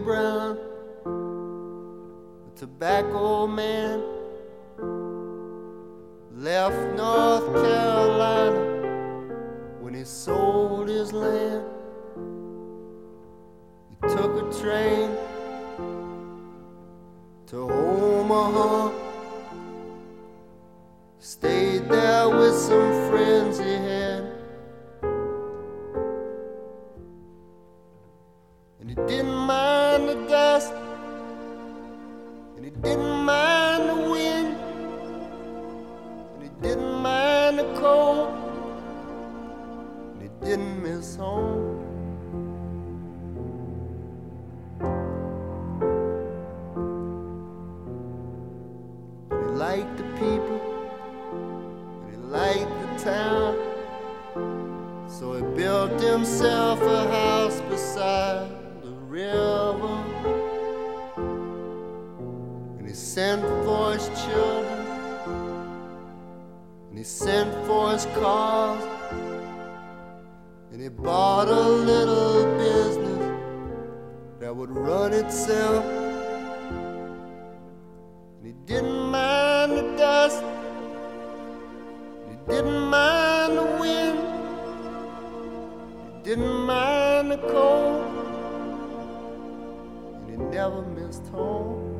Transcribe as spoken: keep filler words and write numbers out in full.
Brown, the tobacco man, left North Carolina when he sold his land. He took a train to Omaha, stayed there with some friends he had, and he didn't mind the dust, and he didn't mind the wind, and he didn't mind the cold, and he didn't miss home. And he liked the people, and he liked the town, so he built himself a house beside the river, and he sent for his children, and he sent for his cars, and he bought a little business that would run itself. And he didn't mind the dust, and he didn't mind the wind, he didn't mind the cold, and he never missed home.